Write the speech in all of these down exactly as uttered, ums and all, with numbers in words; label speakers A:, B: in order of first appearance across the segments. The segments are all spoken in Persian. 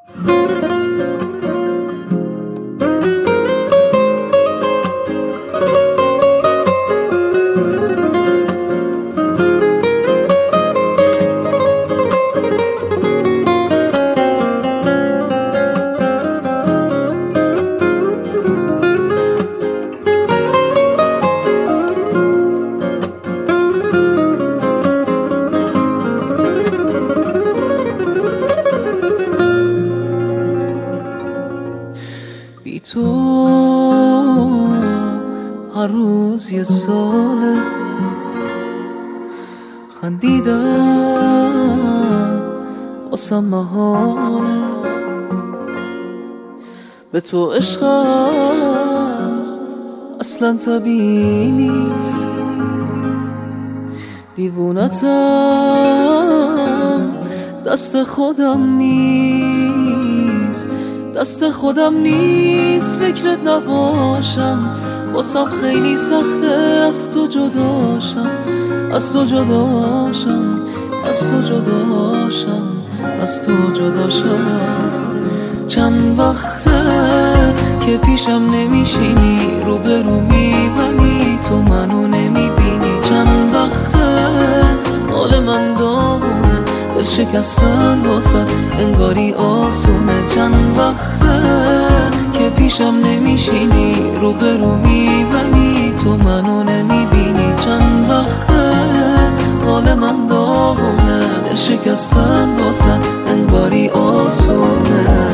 A: بی تو هر روز یه ساله، خندیدن واسم محاله. به تو عشقم اصلا طبیعی نیست، دیوونتم دست خودم نیست، دست خودم نیست فکرت نباشم. واسم خیلی سخته از تو جداشم، از تو جداشم، از تو جداشم، از تو جداشم. چند وقته که پیشم نمیشینی، رو به رو میبینی تو منو نمیبینی. چند وقته حال من داغونه، دل شکستن واسه انگاری آسونه. چند وقته که پیشم نمیشینی، رو به رو میبینی تو منو نمیبینی. چند وقته حال من داغونه، دل شکستن واسه انگاری آسونه.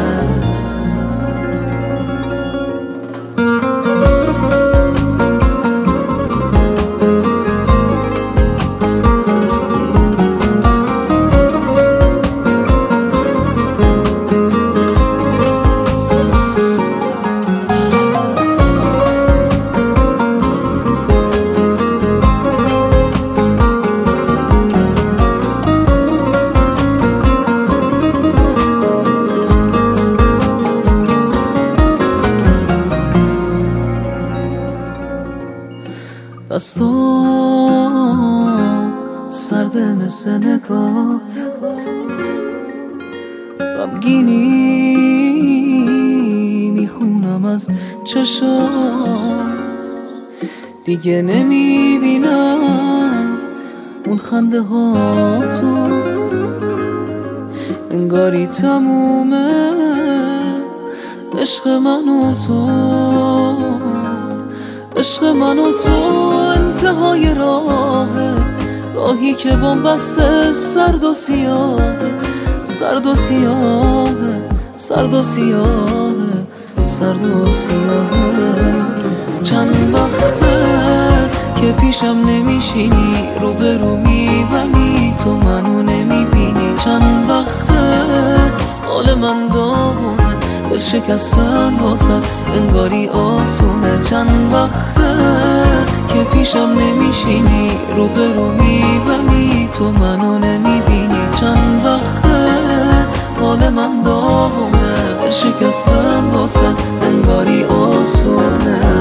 A: دستام سرده مثل نگات، غمگینی میخونم از چشات. دیگه نمیبینم اون خنده ها تو، انگاری تمومه عشق من و تو. عشق من و تو انتهای راهه، راهی که بن‌بسته سرد و سیاهه، سرد و سیاهه، سرد و سیاهه، سرد و سیاهه. چند وقته که پیشم نمیشینی، رو به رو میبینی تو منو نمیبینی. چند وقته حال من داغونه، دل شکستن واسه انگاری آسونه. چند وقته که پیشم نمیشینی، رو به رو میبینی تو منو نمیبینی. چند وقته حال من داغونه، دل شکستن واسه انگاری آسونه.